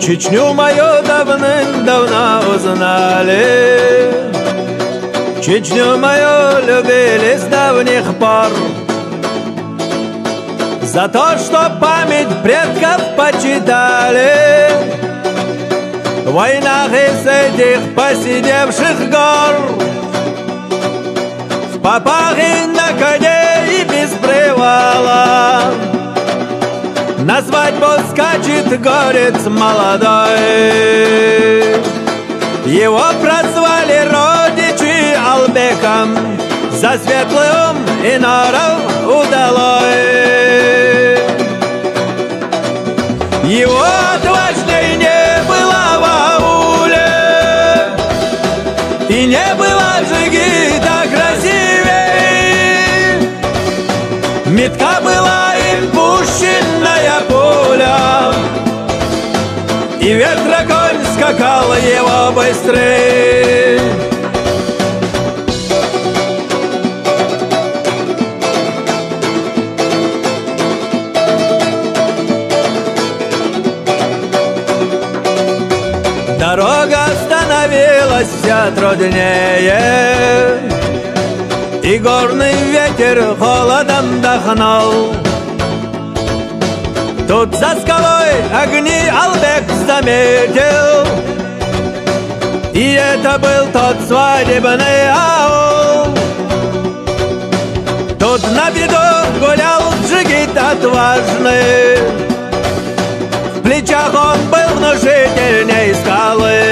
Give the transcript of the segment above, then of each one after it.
Чечню мою давным-давно узнали, Чечню мою любили с давних пор. За то, что память предков почитали в войнах из этих посидевших гор. В попах и на коне и без привала на свадьбу скачет горец молодой. Его прозвали родичи Албеком за светлый ум и норов удалой. Его отважней не было в ауле, и не было джигита красивей. Метка была им пущенная пуля, и ветра конь скакал его быстрей. Дорога становилась вся труднее, и горный ветер холодом дохнул. Тут за скалой огни Албек заметил, и это был тот свадебный аул. Тут на виду гулял джигит отважный, в плечах он был внушительней скалы.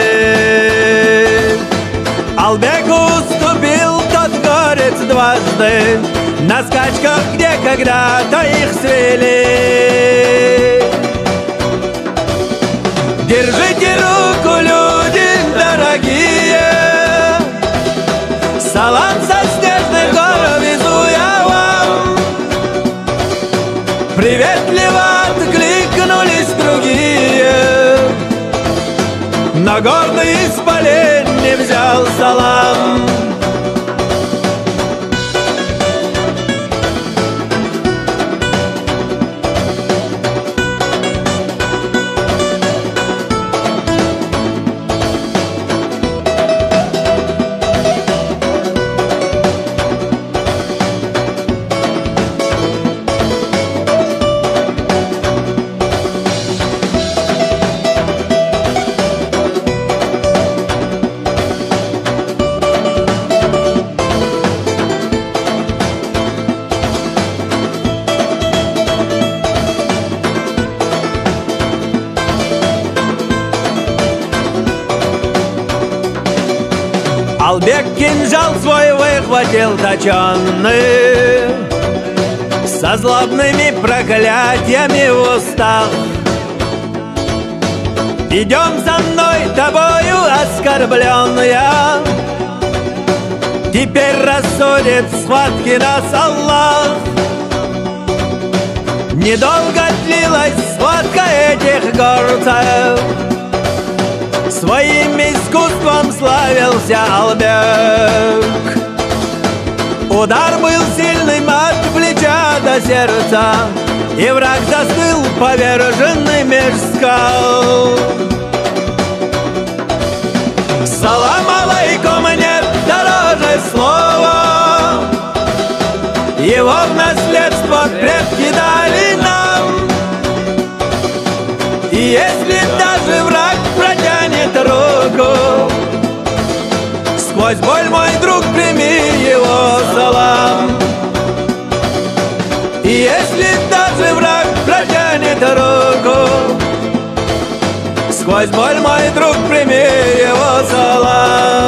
Албеку уступил тот горец дважды на скачках, где когда-то их свели. Держите руку, люди дорогие, салам со снежных гор везу я вам. Приветливо откликнулись другие, на горный исполин не взял салам. Албек кинжал свой выхватил точенный, со злобными проклятиями в устах. Идем за мной, тобою оскорблен я, теперь рассудит схватки нас Аллах. Недолго длилась схватка этих горцев, своим искусством славился Албек. Удар был сильным от плеча до сердца, и враг застыл поверженный меж скал. Салам алейкум, нет дороже слова, его в наследство предки дали нам. И если даже враг протянет руку, сквозь боль, мой друг, прими его салам. И если даже враг протянет руку, сквозь боль, мой друг, прими его салам.